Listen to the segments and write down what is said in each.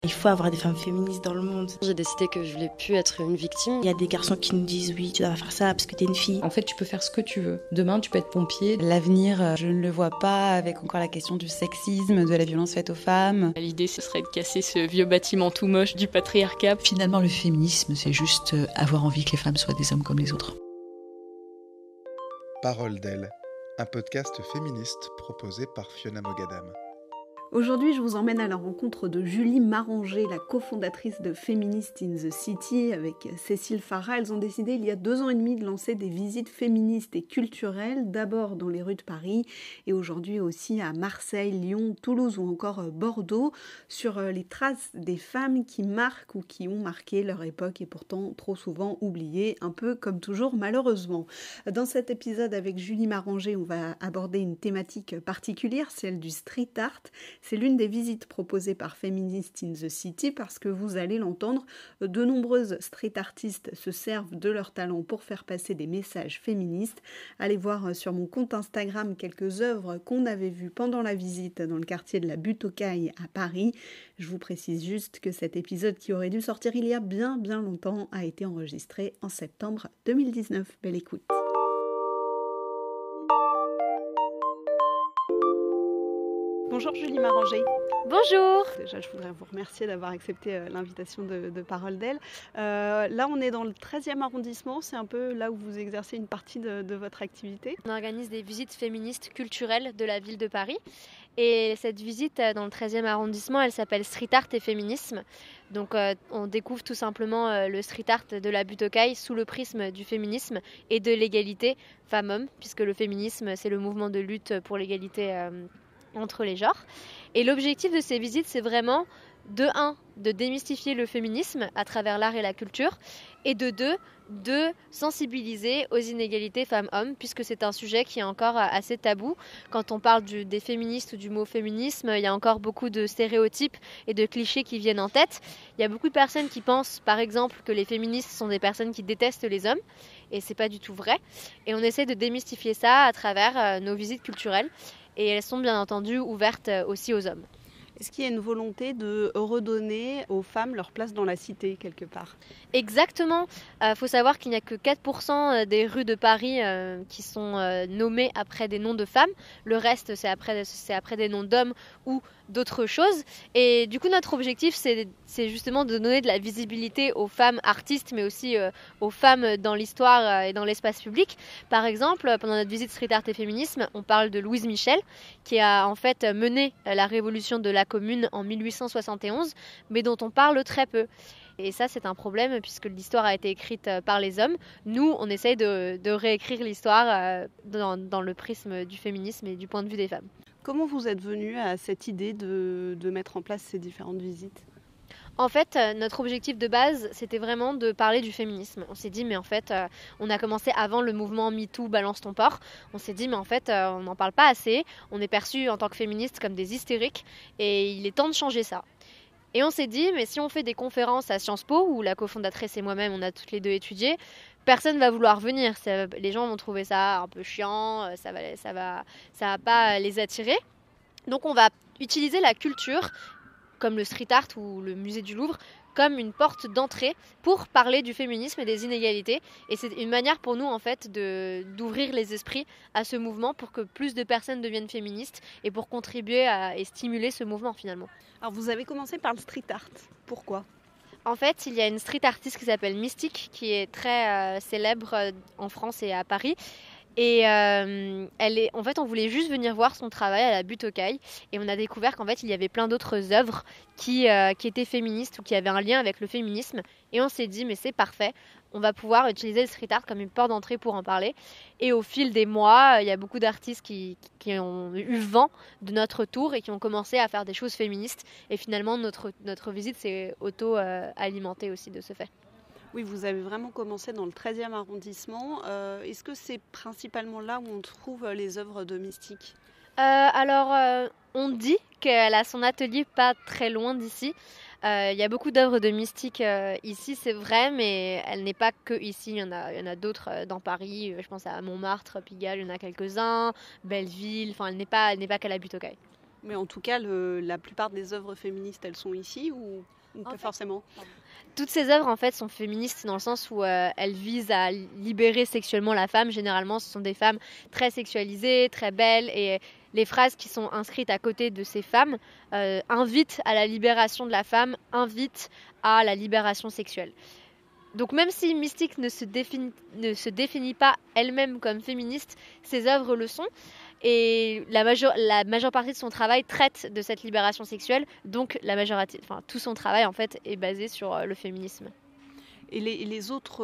Il faut avoir des femmes féministes dans le monde. J'ai décidé que je voulais plus être une victime. Il y a des garçons qui nous disent oui, tu dois faire ça parce que t'es une fille. En fait, tu peux faire ce que tu veux. Demain, tu peux être pompier. L'avenir, je ne le vois pas avec encore la question du sexisme, de la violence faite aux femmes. L'idée, ce serait de casser ce vieux bâtiment tout moche du patriarcat. Finalement, le féminisme, c'est juste avoir envie que les femmes soient des hommes comme les autres. Parole d'elle, un podcast féministe proposé par Fiona Mogadam. Aujourd'hui, je vous emmène à la rencontre de Julie Maranger, la cofondatrice de Feminist in the City. Avec Cécile Farah, elles ont décidé il y a 2 ans et demi de lancer des visites féministes et culturelles, d'abord dans les rues de Paris et aujourd'hui aussi à Marseille, Lyon, Toulouse ou encore Bordeaux, sur les traces des femmes qui marquent ou qui ont marqué leur époque et pourtant trop souvent oubliées, un peu comme toujours malheureusement. Dans cet épisode avec Julie Maranger, on va aborder une thématique particulière, celle du street art. C'est l'une des visites proposées par Feminist in the City parce que vous allez l'entendre, de nombreuses street artistes se servent de leur talent pour faire passer des messages féministes. Allez voir sur mon compte Instagram quelques œuvres qu'on avait vues pendant la visite dans le quartier de la Butte aux Cailles à Paris. Je vous précise juste que cet épisode qui aurait dû sortir il y a bien longtemps a été enregistré en septembre 2019. Belle écoute. Bonjour Julie Maranger. Bonjour. Déjà, je voudrais vous remercier d'avoir accepté l'invitation de Parole d'elle. Là, on est dans le 13e arrondissement. C'est un peu là où vous exercez une partie de votre activité. On organise des visites féministes culturelles de la ville de Paris. Et cette visite dans le 13e arrondissement, elle s'appelle Street Art et Féminisme. Donc on découvre tout simplement le street art de la Butte aux Cailles sous le prisme du féminisme et de l'égalité femmes-hommes, puisque le féminisme, c'est le mouvement de lutte pour l'égalité entre les genres. Et l'objectif de ces visites, c'est vraiment de 1, de démystifier le féminisme à travers l'art et la culture, et de 2, de sensibiliser aux inégalités femmes-hommes, puisque c'est un sujet qui est encore assez tabou. Quand on parle des féministes ou du mot féminisme, il y a encore beaucoup de stéréotypes et de clichés qui viennent en tête. Il y a beaucoup de personnes qui pensent, par exemple, que les féministes sont des personnes qui détestent les hommes, et c'est pas du tout vrai. Et on essaie de démystifier ça à travers nos visites culturelles. Et elles sont bien entendu ouvertes aussi aux hommes. Est-ce qu'il y a une volonté de redonner aux femmes leur place dans la cité quelque part ? Exactement. Faut savoir qu'il n'y a que 4% des rues de Paris qui sont nommées après des noms de femmes. Le reste, c'est après des noms d'hommes ou d'autres choses. Et du coup, notre objectif, c'est justement de donner de la visibilité aux femmes artistes, mais aussi aux femmes dans l'histoire et dans l'espace public. Par exemple, pendant notre visite Street Art et Féminisme, on parle de Louise Michel, qui a en fait mené la révolution de la Commune en 1871, mais dont on parle très peu. Et ça, c'est un problème puisque l'histoire a été écrite par les hommes. Nous, on essaye de réécrire l'histoire dans le prisme du féminisme et du point de vue des femmes. Comment vous êtes venue à cette idée de mettre en place ces différentes visites ? En fait, notre objectif de base, c'était vraiment de parler du féminisme. On s'est dit, mais en fait, on a commencé avant le mouvement MeToo, Balance ton porc. On s'est dit, mais en fait, on n'en parle pas assez. On est perçus en tant que féministes comme des hystériques et il est temps de changer ça. Et on s'est dit, mais si on fait des conférences à Sciences Po, où la cofondatrice et moi-même, on a toutes les deux étudié, personne va vouloir venir. Les gens vont trouver ça un peu chiant, ça va pas les attirer. Donc on va utiliser la culture, comme le street art ou le musée du Louvre, comme une porte d'entrée pour parler du féminisme et des inégalités. Et c'est une manière pour nous, en fait, d'ouvrir les esprits à ce mouvement pour que plus de personnes deviennent féministes et pour contribuer et stimuler ce mouvement, finalement. Alors, vous avez commencé par le street art. Pourquoi ? En fait, il y a une street artiste qui s'appelle Mystique, qui est très célèbre en France et à Paris. Et en fait, on voulait juste venir voir son travail à la Butte aux Cailles et on a découvert qu'en fait, il y avait plein d'autres œuvres qui étaient féministes ou qui avaient un lien avec le féminisme. Et on s'est dit, mais c'est parfait, on va pouvoir utiliser le street art comme une porte d'entrée pour en parler. Et au fil des mois, il y a beaucoup d'artistes qui ont eu vent de notre tour et qui ont commencé à faire des choses féministes. Et finalement, notre visite s'est auto-alimentée aussi de ce fait. Oui, vous avez vraiment commencé dans le 13e arrondissement. Est-ce que c'est principalement là où on trouve les œuvres de Mystique ? On dit qu'elle a son atelier pas très loin d'ici. Il y a beaucoup d'œuvres de Mystique ici, c'est vrai, mais elle n'est pas que ici. Il y en a d'autres dans Paris. Je pense à Montmartre, Pigalle, il y en a quelques-uns. Belleville, enfin, elle n'est pas qu'à la Butte aux Cailles. Mais en tout cas, la plupart des œuvres féministes, elles sont ici ou pas forcément? Toutes ces œuvres en fait sont féministes dans le sens où elles visent à libérer sexuellement la femme. Généralement, ce sont des femmes très sexualisées, très belles, et les phrases qui sont inscrites à côté de ces femmes invitent à la libération de la femme, invitent à la libération sexuelle. Donc même si Mystique ne se définit pas elle-même comme féministe, ses œuvres le sont. Et la majeure partie de son travail traite de cette libération sexuelle, donc tout son travail en fait est basé sur le féminisme. Et les autres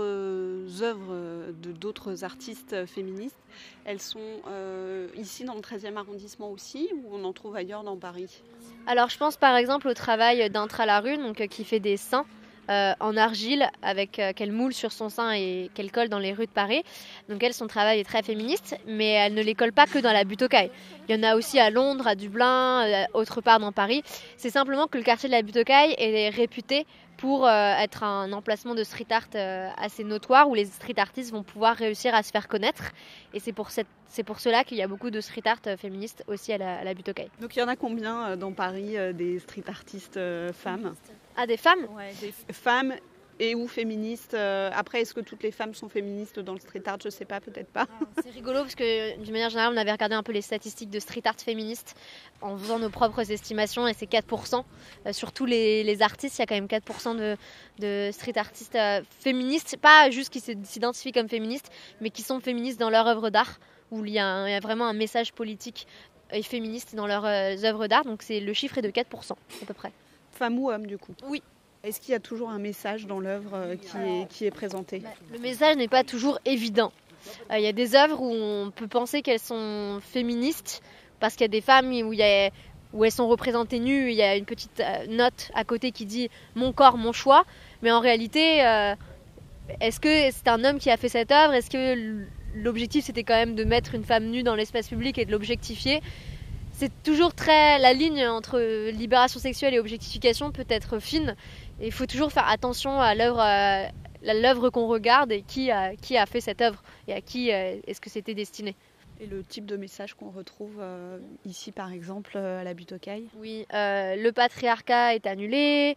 œuvres d'autres artistes féministes, elles sont ici dans le 13e arrondissement aussi, ou on en trouve ailleurs dans Paris? Alors je pense par exemple au travail d'Intra Larue, qui fait des seins en argile qu'elle moule sur son sein et qu'elle colle dans les rues de Paris. Donc elle, son travail est très féministe, mais elle ne les colle pas que dans la butte aux Cailles. Il y en a aussi à Londres, à Dublin, autre part dans Paris. C'est simplement que le quartier de la butte aux Cailles est réputé pour être un emplacement de street art assez notoire où les street artistes vont pouvoir réussir à se faire connaître. Et c'est pour cela qu'il y a beaucoup de street art féministes aussi à la butte aux Cailles. Donc il y en a combien dans Paris des street artistes femmes? Ah, des femmes? Ouais, des femmes et ou féministes. Après, est-ce que toutes les femmes sont féministes dans le street art? Je sais pas, peut-être pas. C'est rigolo parce que d'une manière générale, on avait regardé un peu les statistiques de street art féministes en faisant nos propres estimations et c'est 4%. Sur tous les artistes, il y a quand même 4% de street artistes féministes, pas juste qui s'identifient comme féministes, mais qui sont féministes dans leur œuvre d'art, où il y a vraiment un message politique et féministe dans leurs œuvres d'art. Donc le chiffre est de 4% à peu près. Femmes ou hommes du coup? Oui. Est-ce qu'il y a toujours un message dans l'œuvre qui est présenté? Le message n'est pas toujours évident. Il y a des œuvres où on peut penser qu'elles sont féministes parce qu'il y a des femmes où elles sont représentées nues, il y a une petite note à côté qui dit « mon corps, mon choix ». Mais en réalité, est-ce que c'est un homme qui a fait cette œuvre? Est-ce que l'objectif c'était quand même de mettre une femme nue dans l'espace public et de l'objectifier? C'est toujours la ligne entre libération sexuelle et objectification peut être fine. Et il faut toujours faire attention à l'œuvre qu'on regarde et qui a fait cette œuvre et à qui est-ce que c'était destiné. Et le type de message qu'on retrouve ici par exemple à la butte aux Cailles? Oui, le patriarcat est annulé,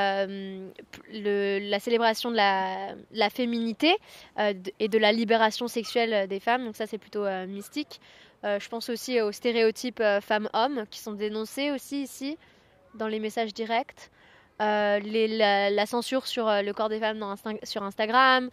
la célébration de la féminité et de la libération sexuelle des femmes, donc ça c'est plutôt mystique. Je pense aussi aux stéréotypes femmes-hommes qui sont dénoncés aussi ici dans les messages directs. La censure sur le corps des femmes sur Instagram,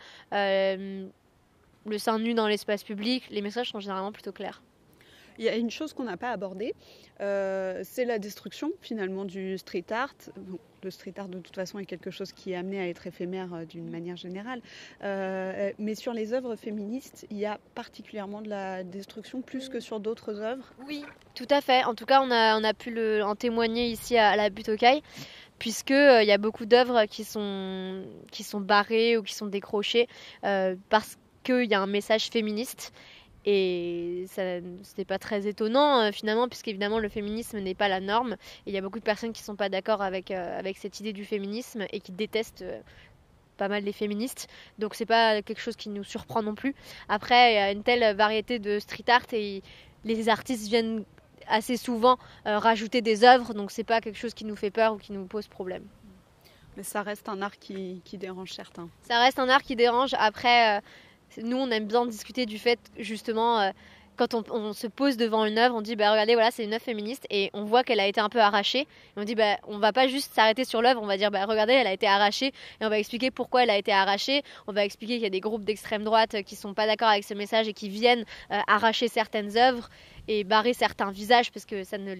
le sein nu dans l'espace public, les messages sont généralement plutôt clairs. Il y a une chose qu'on n'a pas abordée, c'est la destruction finalement du street art. Bon, le street art de toute façon est quelque chose qui est amené à être éphémère d'une manière générale. Mais sur les œuvres féministes, il y a particulièrement de la destruction plus que sur d'autres œuvres. Oui, tout à fait. En tout cas, on a pu en témoigner ici à la butte aux Cailles, puisqu'il y a beaucoup d'œuvres qui sont barrées ou qui sont décrochées parce qu'il y a un message féministe. Et ce n'est pas très étonnant finalement, puisqu'évidemment le féminisme n'est pas la norme. Et il y a beaucoup de personnes qui ne sont pas d'accord avec cette idée du féminisme et qui détestent pas mal les féministes. Donc c'est pas quelque chose qui nous surprend non plus. Après, il y a une telle variété de street art et les artistes viennent assez souvent rajouter des œuvres. Donc c'est pas quelque chose qui nous fait peur ou qui nous pose problème. Mais ça reste un art qui dérange certains. Ça reste un art qui dérange. Après... Nous, on aime bien discuter du fait, justement, quand on se pose devant une œuvre, on dit, regardez, voilà, c'est une œuvre féministe, et on voit qu'elle a été un peu arrachée. Et on dit, on va pas juste s'arrêter sur l'œuvre, on va dire, regardez, elle a été arrachée, et on va expliquer pourquoi elle a été arrachée. On va expliquer qu'il y a des groupes d'extrême droite qui sont pas d'accord avec ce message et qui viennent arracher certaines œuvres et barrer certains visages parce que ça ne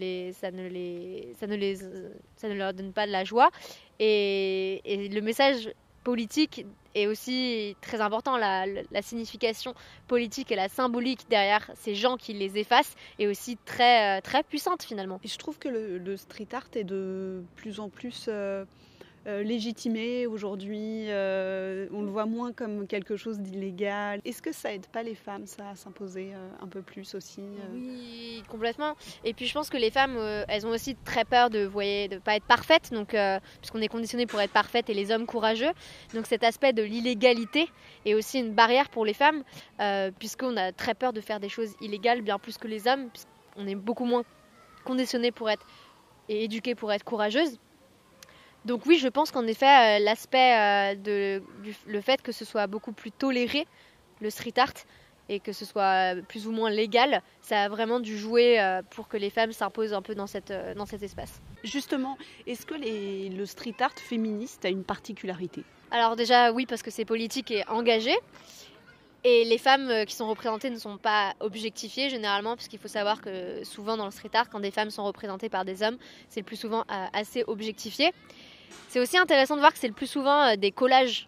leur donne pas de la joie. Et le message politique est aussi très important, la signification politique et la symbolique derrière ces gens qui les effacent est aussi très, très puissante finalement. Et je trouve que le street art est de plus en plus légitimé aujourd'hui, on le voit moins comme quelque chose d'illégal. Est-ce que ça aide pas les femmes, ça, à s'imposer un peu plus aussi Oui, complètement. Et puis je pense que les femmes, elles ont aussi très peur de pas être parfaites, donc, puisqu'on est conditionné pour être parfaite et les hommes courageux. Donc cet aspect de l'illégalité est aussi une barrière pour les femmes, puisqu'on a très peur de faire des choses illégales, bien plus que les hommes, puisqu'on est beaucoup moins conditionnées pour être et éduquées pour être courageuses. Donc oui, je pense qu'en effet, l'aspect le fait que ce soit beaucoup plus toléré, le street art, et que ce soit plus ou moins légal, ça a vraiment dû jouer pour que les femmes s'imposent un peu dans cet espace. Justement, est-ce que le street art féministe a une particularité ? Alors déjà, oui, parce que c'est politique et engagé. Et les femmes qui sont représentées ne sont pas objectifiées généralement, parce qu'il faut savoir que souvent dans le street art, quand des femmes sont représentées par des hommes, c'est le plus souvent assez objectifié. C'est aussi intéressant de voir que c'est le plus souvent des collages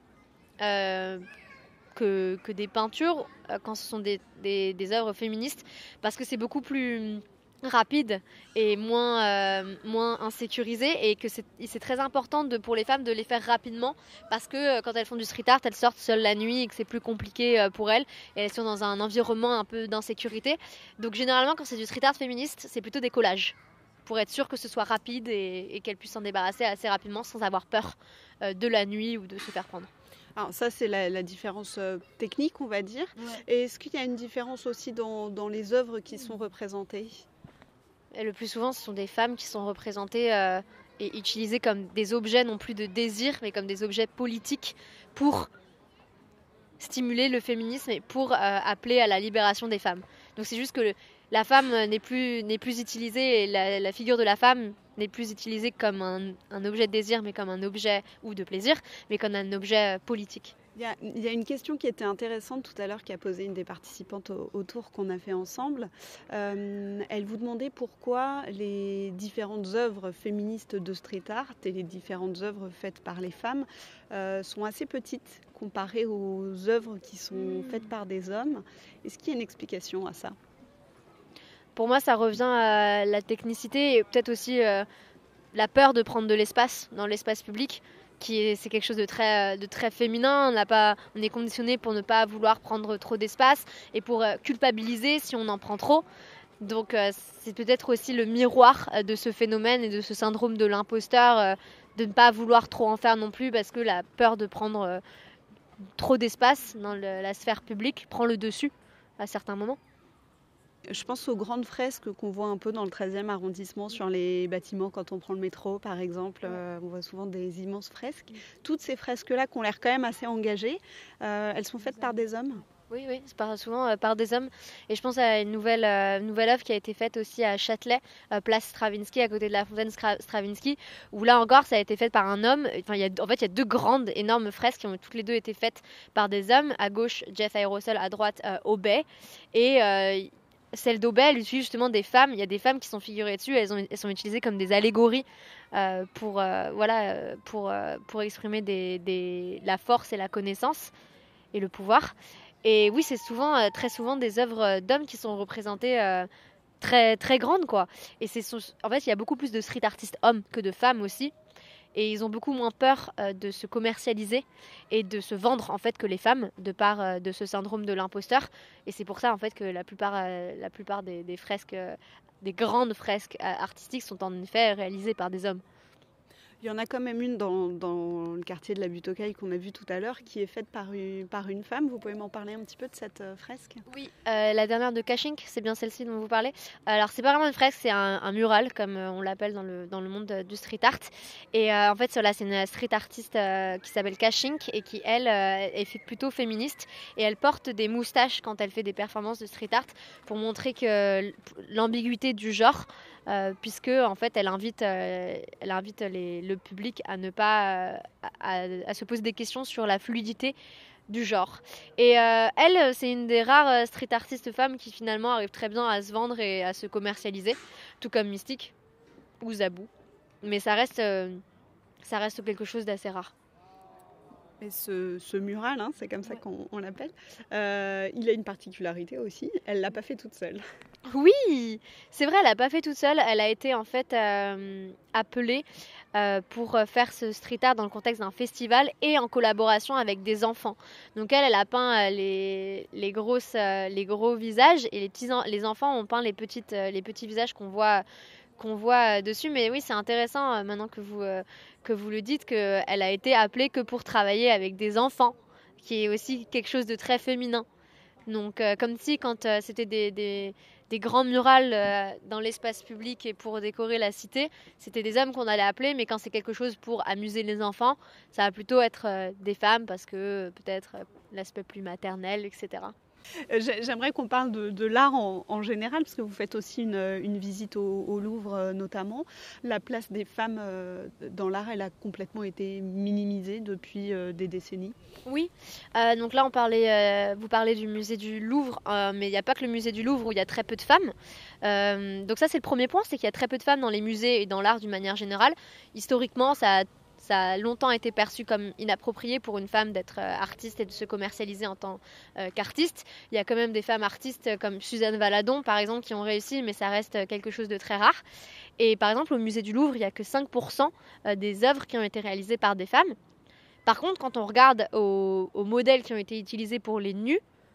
que des peintures quand ce sont des œuvres féministes, parce que c'est beaucoup plus rapide et moins insécurisé, et que c'est très important pour les femmes de les faire rapidement, parce que quand elles font du street art, elles sortent seules la nuit et que c'est plus compliqué pour elles, et elles sont dans un environnement un peu d'insécurité. Donc généralement quand c'est du street art féministe, c'est plutôt des collages, pour être sûr que ce soit rapide et qu'elles puissent s'en débarrasser assez rapidement sans avoir peur de la nuit ou de se faire prendre. Alors ça, c'est la différence technique, on va dire. Ouais. Et est-ce qu'il y a une différence aussi dans les œuvres qui sont représentées ? Et le plus souvent, ce sont des femmes qui sont représentées et utilisées comme des objets, non plus de désir, mais comme des objets politiques pour stimuler le féminisme et pour appeler à la libération des femmes. Donc c'est juste que la femme n'est plus utilisée, et la figure de la femme n'est plus utilisée comme un objet de désir, mais comme un objet, ou de plaisir, mais comme un objet politique. Il y a une question qui était intéressante tout à l'heure, qui a posé une des participantes au tour qu'on a fait ensemble. Elle vous demandait pourquoi les différentes œuvres féministes de street art et les différentes œuvres faites par les femmes sont assez petites comparées aux œuvres qui sont faites par des hommes. Est-ce qu'il y a une explication à ça ? Pour moi, ça revient à la technicité et peut-être aussi la peur de prendre de l'espace dans l'espace public. C'est quelque chose de très féminin. On est conditionné pour ne pas vouloir prendre trop d'espace et pour culpabiliser si on en prend trop. Donc c'est peut-être aussi le miroir de ce phénomène et de ce syndrome de l'imposteur, de ne pas vouloir trop en faire non plus, parce que la peur de prendre trop d'espace dans la sphère publique prend le dessus à certains moments. Je pense aux grandes fresques qu'on voit un peu dans le 13e arrondissement sur les bâtiments quand on prend le métro, par exemple. On voit souvent des immenses fresques. Toutes ces fresques-là qui ont l'air quand même assez engagées, elles sont faites par des hommes ? Oui, c'est souvent par des hommes. Et je pense à une nouvelle œuvre qui a été faite aussi à Châtelet, place Stravinsky, à côté de la fontaine Stravinsky, où là encore, ça a été fait par un homme. Enfin, il y a deux grandes, énormes fresques qui ont toutes les deux été faites par des hommes. À gauche, Jeff Aerosol, à droite, Aubet. Et celle d'Aubet, elle utilise justement des femmes. Il y a des femmes qui sont figurées dessus. Elles sont utilisées comme des allégories pour exprimer la force et la connaissance et le pouvoir. Et oui, c'est très souvent des œuvres d'hommes qui sont représentées très, très grandes, quoi. Et en fait, il y a beaucoup plus de street artistes hommes que de femmes aussi. Et ils ont beaucoup moins peur de se commercialiser et de se vendre en fait que les femmes, de par de ce syndrome de l'imposteur. Et c'est pour ça en fait que la plupart des fresques, des grandes fresques artistiques sont en effet réalisées par des hommes. Il y en a quand même une dans le quartier de la Butte aux Cailles qu'on a vu tout à l'heure, qui est faite par une femme. Vous pouvez m'en parler un petit peu de cette fresque ? Oui, la dernière de Cashink, c'est bien celle-ci dont vous parlez. Alors c'est pas vraiment une fresque, c'est un mural, comme on l'appelle dans le monde du street art. Et en fait, c'est une street artiste qui s'appelle Cashink et qui, elle, est plutôt féministe. Et elle porte des moustaches quand elle fait des performances de street art pour montrer que l'ambiguïté du genre, puisque en fait elle invite le public à ne pas à se poser des questions sur la fluidité du genre. Et elle, c'est une des rares street artistes femmes qui finalement arrive très bien à se vendre et à se commercialiser, tout comme Mystique ou Zabou. Mais ça reste quelque chose d'assez rare. Et ce mural, c'est comme ça qu'on l'appelle, il a une particularité aussi, elle ne l'a pas fait toute seule. Oui, c'est vrai, elle l'a pas fait toute seule. Elle a été en fait appelée pour faire ce street art dans le contexte d'un festival et en collaboration avec des enfants. Donc elle a peint les gros visages et les enfants ont peint les petits visages qu'on voit dessus. Mais oui, c'est intéressant maintenant que vous le dites, qu'elle a été appelée que pour travailler avec des enfants, qui est aussi quelque chose de très féminin. Donc comme si quand c'était des grands murales dans l'espace public et pour décorer la cité, c'était des hommes qu'on allait appeler, mais quand c'est quelque chose pour amuser les enfants, ça va plutôt être des femmes parce que peut-être l'aspect plus maternel, etc. J'aimerais qu'on parle de l'art en général, parce que vous faites aussi une visite au Louvre notamment. La place des femmes dans l'art, elle a complètement été minimisée depuis des décennies. Oui, donc là vous parlez du musée du Louvre, mais il n'y a pas que le musée du Louvre où il y a très peu de femmes. Donc ça c'est le premier point, c'est qu'il y a très peu de femmes dans les musées et dans l'art d'une manière générale. Historiquement, ça a longtemps été perçu comme inapproprié pour une femme d'être artiste et de se commercialiser en tant qu'artiste. Il y a quand même des femmes artistes comme Suzanne Valadon, par exemple, qui ont réussi, mais ça reste quelque chose de très rare. Et par exemple, au musée du Louvre, il n'y a que 5% des œuvres qui ont été réalisées par des femmes. Par contre, quand on regarde aux modèles qui ont été utilisés pour les nus,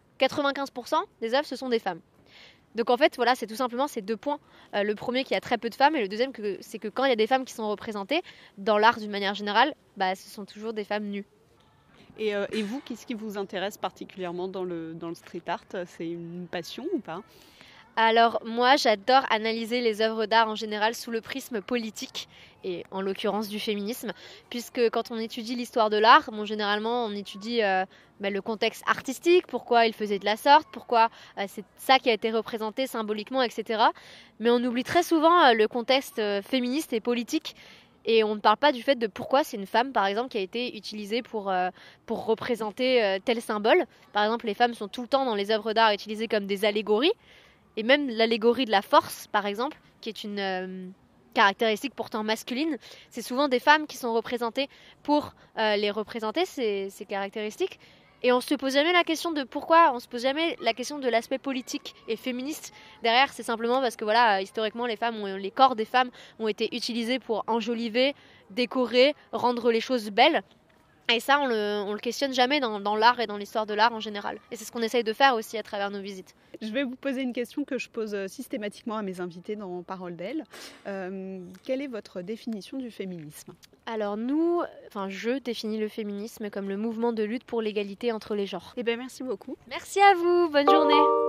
95% des œuvres, ce sont des femmes. Donc en fait, voilà, c'est tout simplement ces deux points. Le premier, qu'il y a très peu de femmes, et le deuxième, c'est que quand il y a des femmes qui sont représentées, dans l'art d'une manière générale, ce sont toujours des femmes nues. Et vous, qu'est-ce qui vous intéresse particulièrement dans le street art? C'est une passion ou pas? Alors moi, j'adore analyser les œuvres d'art en général sous le prisme politique, et en l'occurrence du féminisme, puisque quand on étudie l'histoire de l'art, généralement on étudie le contexte artistique, pourquoi il faisait de la sorte, pourquoi c'est ça qui a été représenté symboliquement, etc. Mais on oublie très souvent le contexte féministe et politique, et on ne parle pas du fait de pourquoi c'est une femme, par exemple, qui a été utilisée pour représenter tel symbole. Par exemple, les femmes sont tout le temps dans les œuvres d'art utilisées comme des allégories, et même l'allégorie de la force, par exemple, qui est une caractéristique pourtant masculine, c'est souvent des femmes qui sont représentées pour les représenter, ces caractéristiques. Et on se pose jamais la question de pourquoi, on se pose jamais la question de l'aspect politique et féministe. Derrière, c'est simplement parce que voilà, historiquement, les corps des femmes ont été utilisés pour enjoliver, décorer, rendre les choses belles. Et ça, on le questionne jamais dans l'art et dans l'histoire de l'art en général. Et c'est ce qu'on essaye de faire aussi à travers nos visites. Je vais vous poser une question que je pose systématiquement à mes invités dans Parole d'elle. Quelle est votre définition du féminisme? Alors je définis le féminisme comme le mouvement de lutte pour l'égalité entre les genres. Eh bien, merci beaucoup. Merci à vous, bonne journée.